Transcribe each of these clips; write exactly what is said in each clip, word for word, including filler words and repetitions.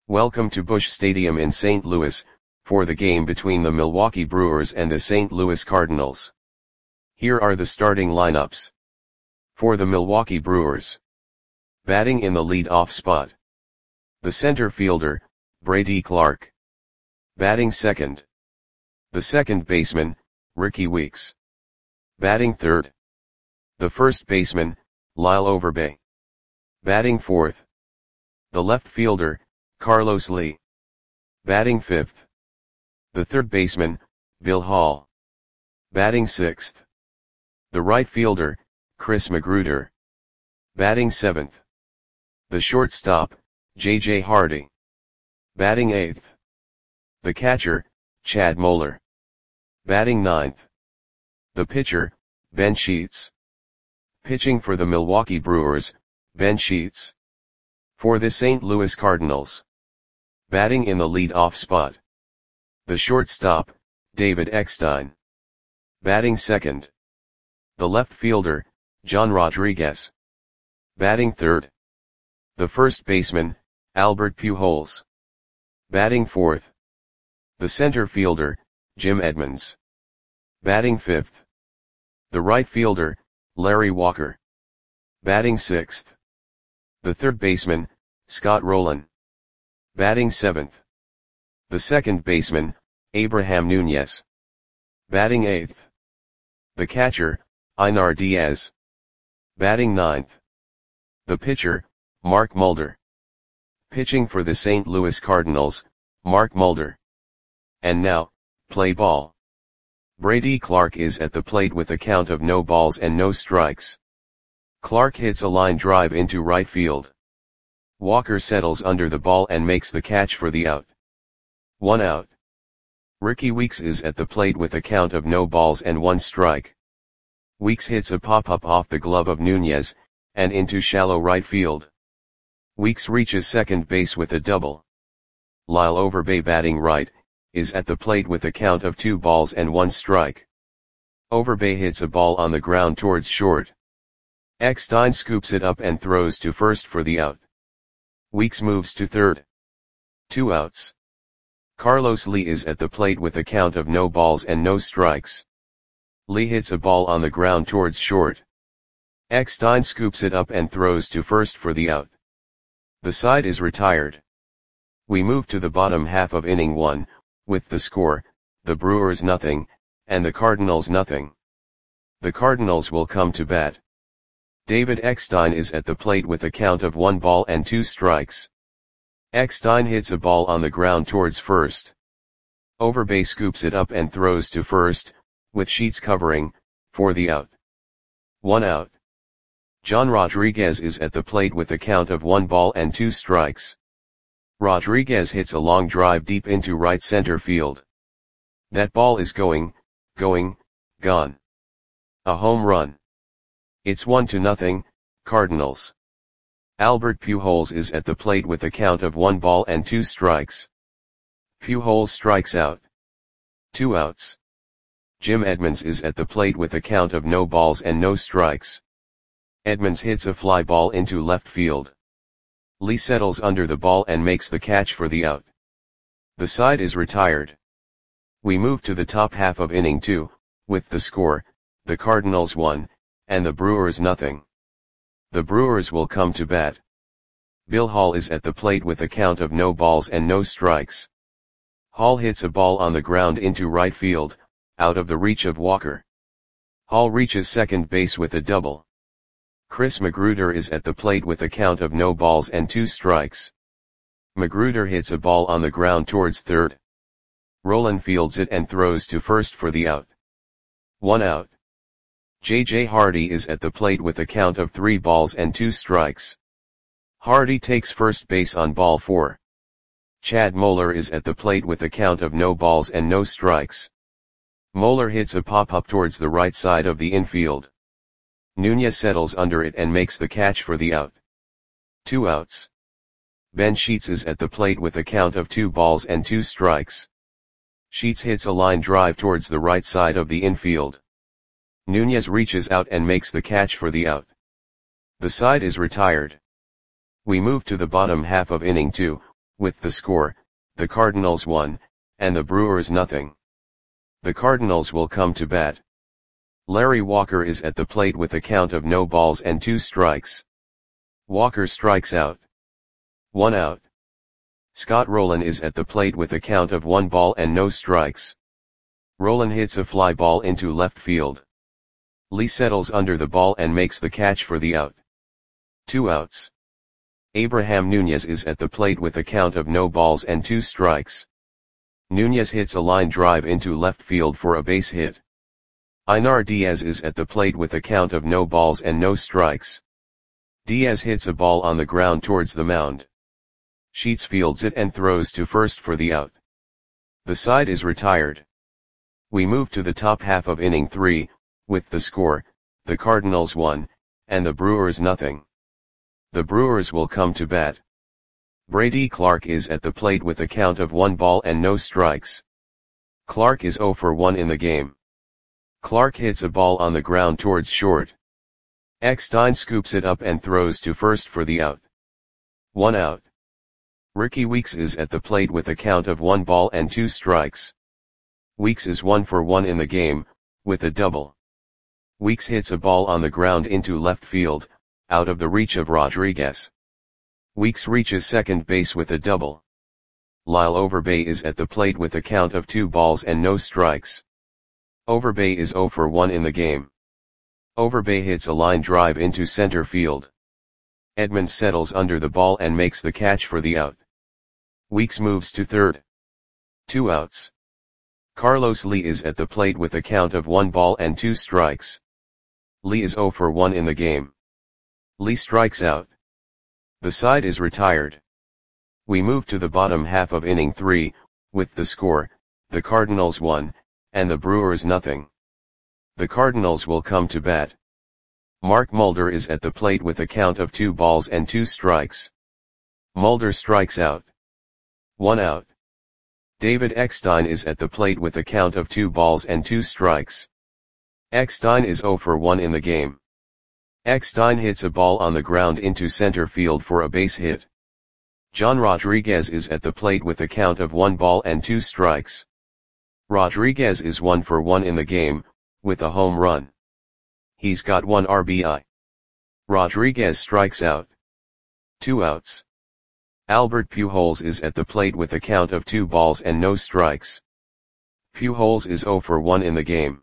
Welcome to Busch Stadium in Saint Louis, for the game between the Milwaukee Brewers and the Saint Louis Cardinals. Here are the starting lineups. For the Milwaukee Brewers. Batting in the lead-off spot. The center fielder, Brady Clark. Batting second. The second baseman, Rickie Weeks. Batting third. The first baseman, Lyle Overbay. Batting fourth. The left fielder, Carlos Lee. Batting fifth. The third baseman, Bill Hall. Batting sixth. The right fielder, Chris Magruder. Batting seventh. The shortstop, J J Hardy. Batting eighth. The catcher, Chad Moeller. Batting ninth. The pitcher, Ben Sheets. Pitching for the Milwaukee Brewers, Ben Sheets. For the Saint Louis Cardinals. Batting in the lead-off spot. The shortstop, David Eckstein. Batting second. The left fielder, John Rodriguez. Batting third. The first baseman, Albert Pujols. Batting fourth. The center fielder, Jim Edmonds. Batting fifth. The right fielder, Larry Walker. Batting sixth. The third baseman, Scott Rolen. Batting seventh. The second baseman, Abraham Nunez. Batting eighth. The catcher, Einar Diaz. Batting ninth. The pitcher, Mark Mulder. Pitching for the Saint Louis Cardinals, Mark Mulder. And now, play ball. Brady Clark is at the plate with a count of no balls and no strikes. Clark hits a line drive into right field. Walker settles under the ball and makes the catch for the out. One out. Rickie Weeks is at the plate with a count of no balls and one strike. Weeks hits a pop-up off the glove of Nunez, and into shallow right field. Weeks reaches second base with a double. Lyle Overbay, batting right, is at the plate with a count of two balls and one strike. Overbay hits a ball on the ground towards short. Eckstein scoops it up and throws to first for the out. Weeks moves to third. Two outs. Carlos Lee is at the plate with a count of no balls and no strikes. Lee hits a ball on the ground towards short. Eckstein scoops it up and throws to first for the out. The side is retired. We move to the bottom half of inning one, with the score, the Brewers nothing, and the Cardinals nothing. The Cardinals will come to bat. David Eckstein is at the plate with a count of one ball and two strikes. Eckstein hits a ball on the ground towards first. Overbay scoops it up and throws to first, with Sheets covering, for the out. One out. John Rodriguez is at the plate with a count of one ball and two strikes. Rodriguez hits a long drive deep into right center field. That ball is going, going, gone. A home run. It's one to nothing, Cardinals. Albert Pujols is at the plate with a count of one ball and two strikes. Pujols strikes out. Two outs. Jim Edmonds is at the plate with a count of no balls and no strikes. Edmonds hits a fly ball into left field. Lee settles under the ball and makes the catch for the out. The side is retired. We move to the top half of inning two, with the score, the Cardinals one, and the Brewers nothing. The Brewers will come to bat. Bill Hall is at the plate with a count of no balls and no strikes. Hall hits a ball on the ground into right field, out of the reach of Walker. Hall reaches second base with a double. Chris Magruder is at the plate with a count of no balls and two strikes. Magruder hits a ball on the ground towards third. Rolen fields it and throws to first for the out. One out. J J Hardy is at the plate with a count of three balls and two strikes. Hardy takes first base on ball four. Chad Moeller is at the plate with a count of no balls and no strikes. Moeller hits a pop-up towards the right side of the infield. Nunez settles under it and makes the catch for the out. Two outs. Ben Sheets is at the plate with a count of two balls and two strikes. Sheets hits a line drive towards the right side of the infield. Nunez reaches out and makes the catch for the out. The side is retired. We move to the bottom half of inning two, with the score, the Cardinals one, and the Brewers nothing. The Cardinals will come to bat. Larry Walker is at the plate with a count of no balls and two strikes. Walker strikes out. One out. Scott Rowland is at the plate with a count of one ball and no strikes. Rowland hits a fly ball into left field. Lee settles under the ball and makes the catch for the out. Two outs. Abraham Nunez is at the plate with a count of no balls and two strikes. Nunez hits a line drive into left field for a base hit. Einar Diaz is at the plate with a count of no balls and no strikes. Diaz hits a ball on the ground towards the mound. Sheets fields it and throws to first for the out. The side is retired. We move to the top half of inning three, with the score, the Cardinals one, and the Brewers nothing. The Brewers will come to bat. Brady Clark is at the plate with a count of one ball and no strikes. Clark is oh for one in the game. Clark hits a ball on the ground towards short. Eckstein scoops it up and throws to first for the out. One out. Ricky Weeks is at the plate with a count of one ball and two strikes. Weeks is one for one in the game, with a double. Weeks hits a ball on the ground into left field, out of the reach of Rodriguez. Weeks reaches second base with a double. Lyle Overbay is at the plate with a count of two balls and no strikes. Overbay is oh for one in the game. Overbay hits a line drive into center field. Edmonds settles under the ball and makes the catch for the out. Weeks moves to third. Two outs. Carlos Lee is at the plate with a count of one ball and two strikes. Lee is oh for one in the game. Lee strikes out. The side is retired. We move to the bottom half of inning three, with the score, the Cardinals one, and the Brewers nothing. The Cardinals will come to bat. Mark Mulder is at the plate with a count of two balls and two strikes. Mulder strikes out. One out. David Eckstein is at the plate with a count of two balls and two strikes. Eckstein is oh for one in the game. Eckstein hits a ball on the ground into center field for a base hit. John Rodriguez is at the plate with a count of one ball and two strikes. Rodriguez is one for one in the game, with a home run. He's got one R B I. Rodriguez strikes out. Two outs. Albert Pujols is at the plate with a count of two balls and no strikes. Pujols is oh for one in the game.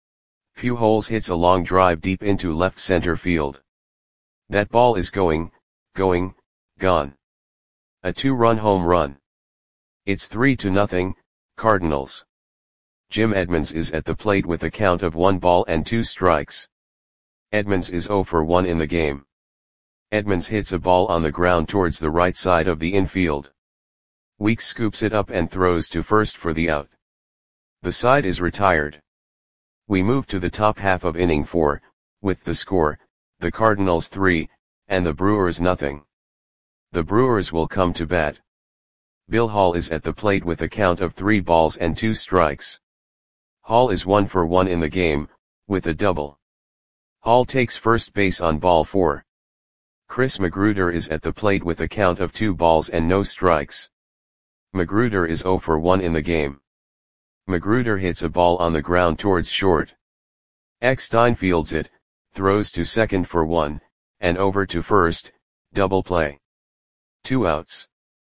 Pujols hits a long drive deep into left center field. That ball is going, going, gone. A two-run home run. It's three to nothing, Cardinals. Jim Edmonds is at the plate with a count of one ball and two strikes. Edmonds is oh for one in the game. Edmonds hits a ball on the ground towards the right side of the infield. Weeks scoops it up and throws to first for the out. The side is retired. We move to the top half of inning four, with the score, the Cardinals three, and the Brewers nothing. The Brewers will come to bat. Bill Hall is at the plate with a count of three balls and two strikes. Hall is one for one in the game, with a double. Hall takes first base on ball four. Chris Magruder is at the plate with a count of two balls and no strikes. Magruder is oh for one in the game. Magruder hits a ball on the ground towards short. Eckstein fields it, throws to second for one, and over to first, double play. Two outs.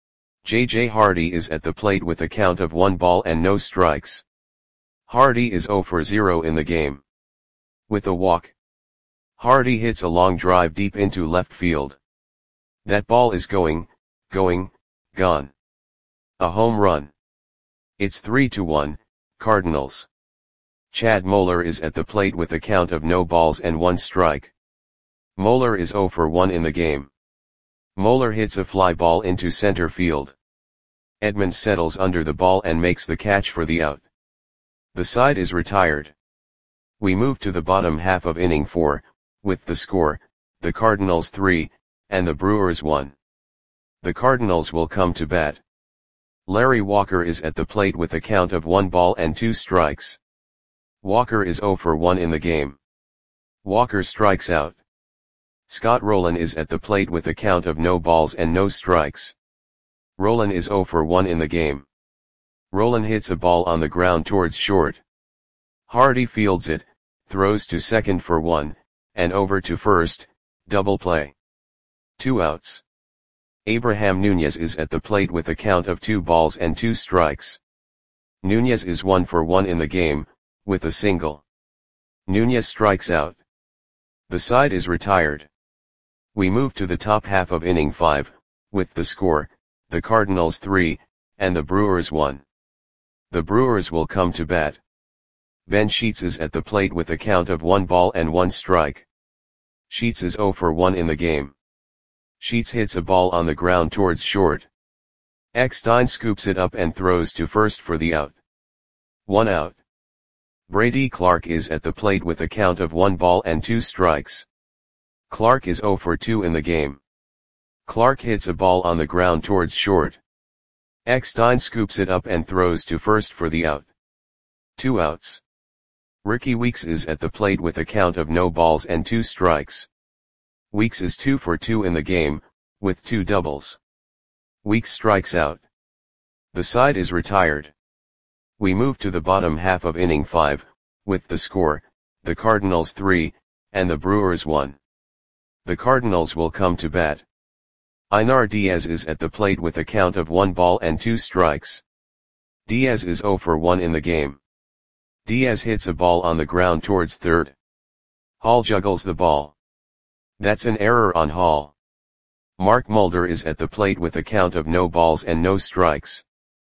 J J Hardy is at the plate with a count of one ball and no strikes. Hardy is oh for zero in the game. With a walk. Hardy hits a long drive deep into left field. That ball is going, going, gone. A home run. It's three to one, Cardinals. Chad Moeller is at the plate with a count of no balls and one strike. Moeller is oh for one in the game. Moeller hits a fly ball into center field. Edmonds settles under the ball and makes the catch for the out. The side is retired. We move to the bottom half of inning four, with the score, the Cardinals three, and the Brewers one. The Cardinals will come to bat. Larry Walker is at the plate with a count of one ball and two strikes. Walker is oh for one in the game. Walker strikes out. Scott Rowland is at the plate with a count of no balls and no strikes. Roland is zero for one in the game. Roland hits a ball on the ground towards short. Hardy fields it, throws to second for one, and over to first, double play. Two outs. Abraham Nunez is at the plate with a count of two balls and two strikes. Nunez is one for one in the game, with a single. Nunez strikes out. The side is retired. We move to the top half of inning five, with the score, the Cardinals three, and the Brewers one. The Brewers will come to bat. Ben Sheets is at the plate with a count of one ball and one strike. Sheets is zero for one in the game. Sheets hits a ball on the ground towards short. Eckstein scoops it up and throws to first for the out. One out. Brady Clark is at the plate with a count of one ball and two strikes. Clark is zero for two in the game. Clark hits a ball on the ground towards short. Eckstein scoops it up and throws to first for the out. Two outs. Ricky Weeks is at the plate with a count of no balls and two strikes. Weeks is two for two in the game, with two doubles. Weeks strikes out. The side is retired. We move to the bottom half of inning five, with the score, the Cardinals three, and the Brewers one. The Cardinals will come to bat. Einar Diaz is at the plate with a count of one ball and two strikes. Diaz is zero for one in the game. Diaz hits a ball on the ground towards third. Hall juggles the ball. That's an error on Hall. Mark Mulder is at the plate with a count of no balls and no strikes.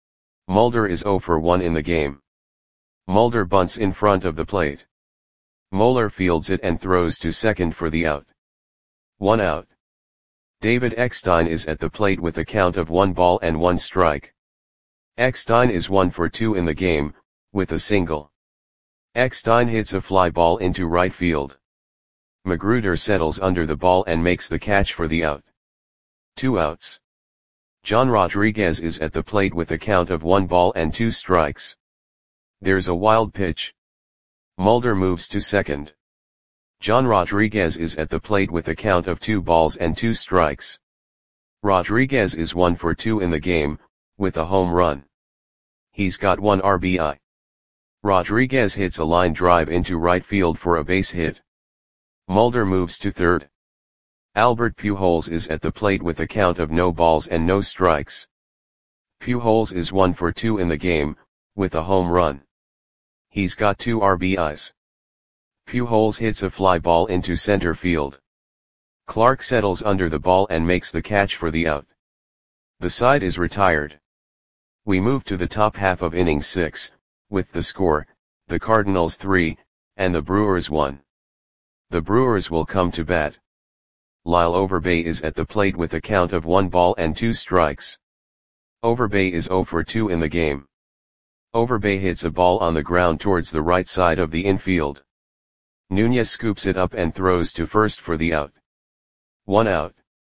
Mulder is zero for one in the game. Mulder bunts in front of the plate. Moeller fields it and throws to second for the out. One out. David Eckstein is at the plate with a count of one ball and one strike. Eckstein is one for two in the game, with a single. Eckstein hits a fly ball into right field. Magruder settles under the ball and makes the catch for the out. Two outs. John Rodriguez is at the plate with a count of one ball and two strikes. There's a wild pitch. Mulder moves to second. John Rodriguez is at the plate with a count of two balls and two strikes. Rodriguez is one for two in the game, with a home run. He's got one R B I. Rodriguez hits a line drive into right field for a base hit. Mulder moves to third. Albert Pujols is at the plate with a count of no balls and no strikes. Pujols is one for two in the game, with a home run. He's got two R B Is. Pujols hits a fly ball into center field. Clark settles under the ball and makes the catch for the out. The side is retired. We move to the top half of inning six, with the score, the Cardinals three, and the Brewers one. The Brewers will come to bat. Lyle Overbay is at the plate with a count of one ball and two strikes. Overbay is zero for two in the game. Overbay hits a ball on the ground towards the right side of the infield. Nunez scoops it up and throws to first for the out. One out.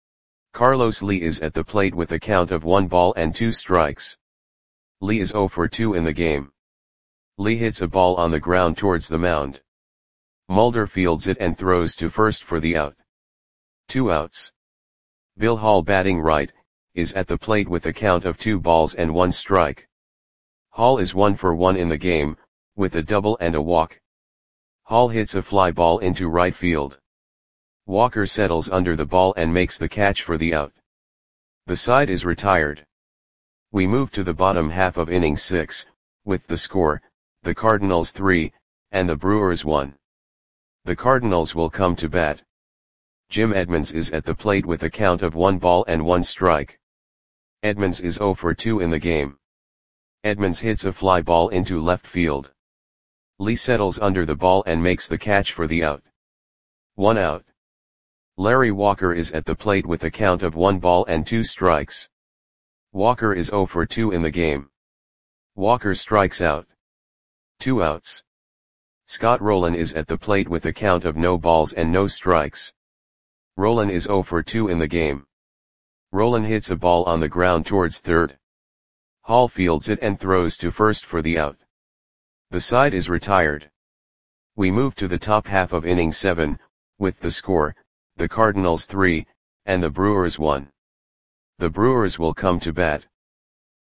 Carlos Lee is at the plate with a count of one ball and two strikes. Lee is zero for two in the game. Lee hits a ball on the ground towards the mound. Mulder fields it and throws to first for the out. Two outs. Bill Hall, batting right, is at the plate with a count of two balls and one strike. Hall is one for one in the game, with a double and a walk. Hall hits a fly ball into right field. Walker settles under the ball and makes the catch for the out. The side is retired. We move to the bottom half of inning six, with the score, the Cardinals three, and the Brewers one. The Cardinals will come to bat. Jim Edmonds is at the plate with a count of one ball and one strike. Edmonds is zero for two in the game. Edmonds hits a fly ball into left field. Lee settles under the ball and makes the catch for the out. One out. Larry Walker is at the plate with a count of one ball and two strikes. Walker is zero for two in the game. Walker strikes out. Two outs. Scott Rowland is at the plate with a count of no balls and no strikes. Rowland is zero for two in the game. Rowland hits a ball on the ground towards third. Hall fields it and throws to first for the out. The side is retired. We move to the top half of inning seven, with the score, the Cardinals three, and the Brewers one. The Brewers will come to bat.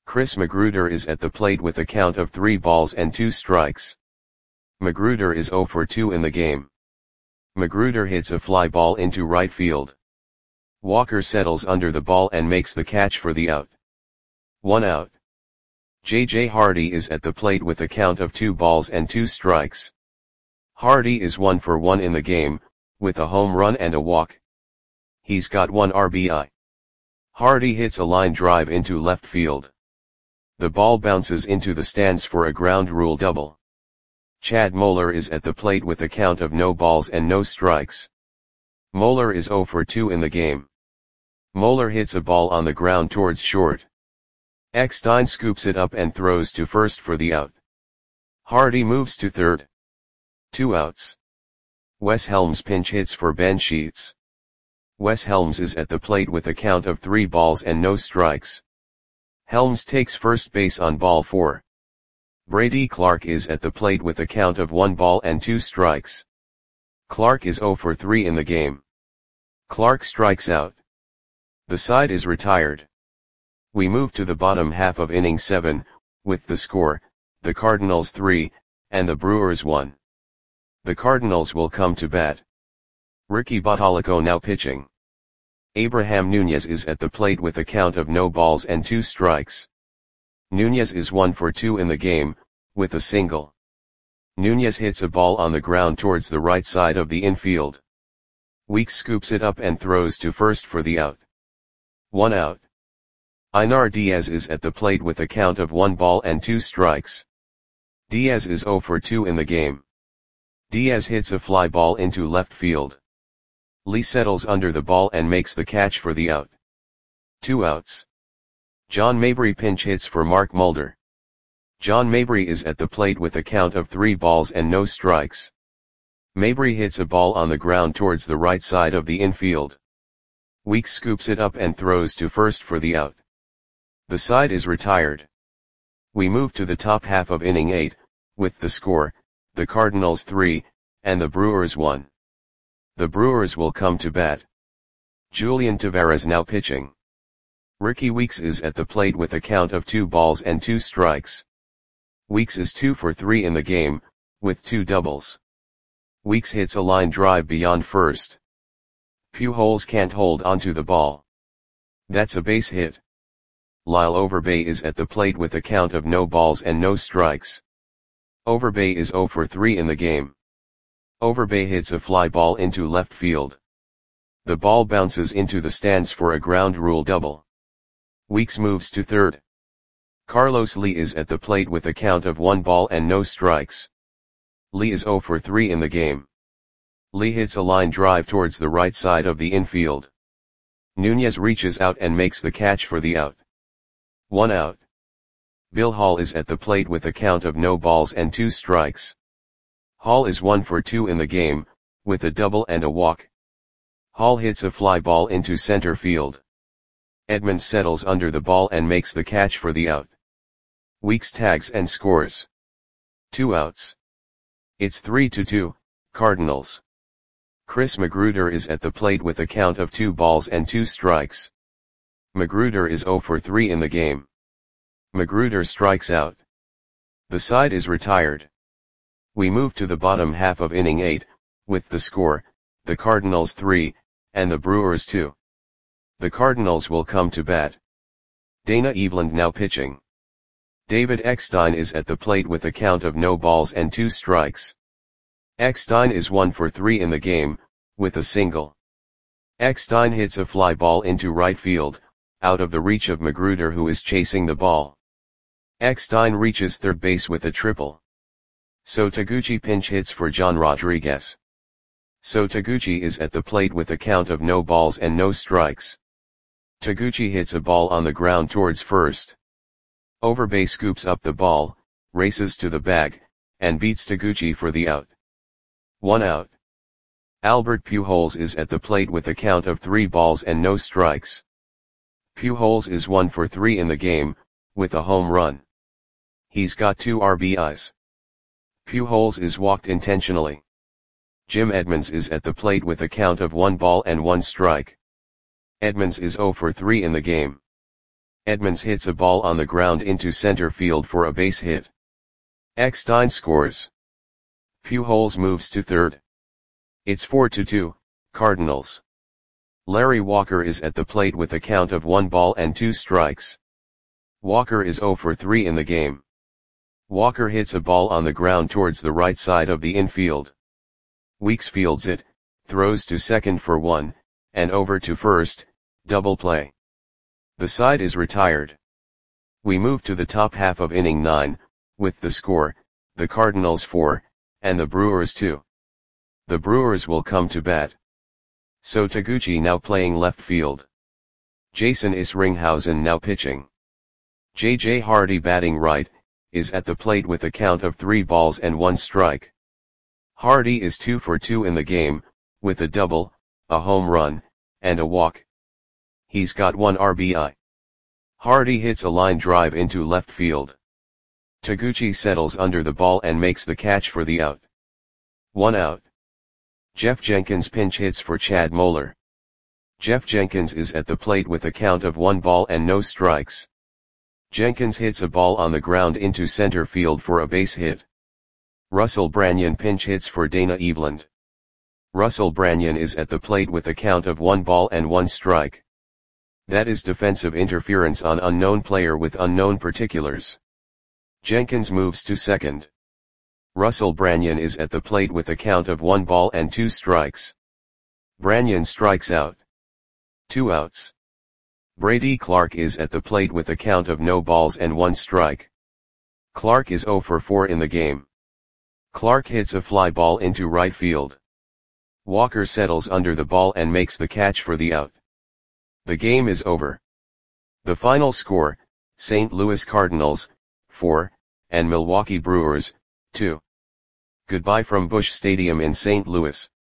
Chris Magruder is at the plate with a count of three balls and two strikes. Magruder is zero for two in the game. Magruder hits a fly ball into right field. Walker settles under the ball and makes the catch for the out. One out. J J Hardy is at the plate with a count of two balls and two strikes. Hardy is one for one in the game, with a home run and a walk. He's got one R B I. Hardy hits a line drive into left field. The ball bounces into the stands for a ground rule double. Chad Moeller is at the plate with a count of no balls and no strikes. Moeller is zero for two in the game. Moeller hits a ball on the ground towards short. Eckstein scoops it up and throws to first for the out. Hardy moves to third. Two outs. Wes Helms pinch hits for Ben Sheets. Wes Helms is at the plate with a count of three balls and no strikes. Helms takes first base on ball four. Brady Clark is at the plate with a count of one ball and two strikes. Clark is zero for three in the game. Clark strikes out. The side is retired. We move to the bottom half of inning seven, with the score, the Cardinals three, and the Brewers one. The Cardinals will come to bat. Ricky Bottalico now pitching. Abraham Nunez is at the plate with a count of no balls and two strikes. Nunez is one for two in the game, with a single. Nunez hits a ball on the ground towards the right side of the infield. Weeks scoops it up and throws to first for the out. One out. Einar Diaz is at the plate with a count of one ball and two strikes. Diaz is zero for two in the game. Diaz hits a fly ball into left field. Lee settles under the ball and makes the catch for the out. Two outs. John Mabry pinch hits for Mark Mulder. John Mabry is at the plate with a count of three balls and no strikes. Mabry hits a ball on the ground towards the right side of the infield. Weeks scoops it up and throws to first for the out. The side is retired. We move to the top half of inning eight, with the score, the Cardinals three, and the Brewers one. The Brewers will come to bat. Julian Tavares now pitching. Ricky Weeks is at the plate with a count of two balls and two strikes. Weeks is two for three in the game, with two doubles. Weeks hits a line drive beyond first. Pujols can't hold onto the ball. That's a base hit. Lyle Overbay is at the plate with a count of no balls and no strikes. Overbay is zero for three in the game. Overbay hits a fly ball into left field. The ball bounces into the stands for a ground rule double. Weeks moves to third. Carlos Lee is at the plate with a count of one ball and no strikes. Lee is zero for three in the game. Lee hits a line drive towards the right side of the infield. Nunez reaches out and makes the catch for the out. One out. Bill Hall is at the plate with a count of no balls and two strikes. Hall is one for two in the game, with a double and a walk. Hall hits a fly ball into center field. Edmonds settles under the ball and makes the catch for the out. Weeks tags and scores. Two outs. It's three to two, Cardinals. Chris Magruder is at the plate with a count of two balls and two strikes. Magruder is zero for three in the game. Magruder strikes out. The side is retired. We move to the bottom half of inning eight, with the score, the Cardinals three, and the Brewers two. The Cardinals will come to bat. Dana Eveland now pitching. David Eckstein is at the plate with a count of no balls and two strikes. Eckstein is one for three in the game, with a single. Eckstein hits a fly ball into right field, out of the reach of Magruder, who is chasing the ball. Eckstein reaches third base with a triple. So Taguchi pinch hits for John Rodriguez. So Taguchi is at the plate with a count of no balls and no strikes. Taguchi hits a ball on the ground towards first. Overbay scoops up the ball, races to the bag, and beats Taguchi for the out. One out. Albert Pujols is at the plate with a count of three balls and no strikes. Pujols is one for three in the game, with a home run. He's got two R B Is. Pujols is walked intentionally. Jim Edmonds is at the plate with a count of one ball and one strike. Edmonds is zero for three in the game. Edmonds hits a ball on the ground into center field for a base hit. Eckstein scores. Pujols moves to third. It's four to two, Cardinals. Larry Walker is at the plate with a count of one ball and two strikes. Walker is zero for three in the game. Walker hits a ball on the ground towards the right side of the infield. Weeks fields it, throws to second for one, and over to first, double play. The side is retired. We move to the top half of inning nine, with the score, the Cardinals four, and the Brewers two. The Brewers will come to bat. So Taguchi now playing left field. Jason Isringhausen now pitching. J J Hardy batting right, is at the plate with a count of three balls and one strike. Hardy is two for two in the game, with a double, a home run, and a walk. He's got one R B I. Hardy hits a line drive into left field. Taguchi settles under the ball and makes the catch for the out. One out. Jeff Jenkins pinch hits for Chad Moeller. Jeff Jenkins is at the plate with a count of one ball and no strikes. Jenkins hits a ball on the ground into center field for a base hit. Russell Branyan pinch hits for Dana Eveland. Russell Branyan is at the plate with a count of one ball and one strike. That is defensive interference on unknown player with unknown particulars. Jenkins moves to second. Russell Branyan is at the plate with a count of one ball and two strikes. Branyan strikes out. Two outs. Brady Clark is at the plate with a count of no balls and one strike. Clark is zero for four in the game. Clark hits a fly ball into right field. Walker settles under the ball and makes the catch for the out. The game is over. The final score, Saint Louis Cardinals, four, and Milwaukee Brewers, two. Goodbye from Busch Stadium in Saint Louis.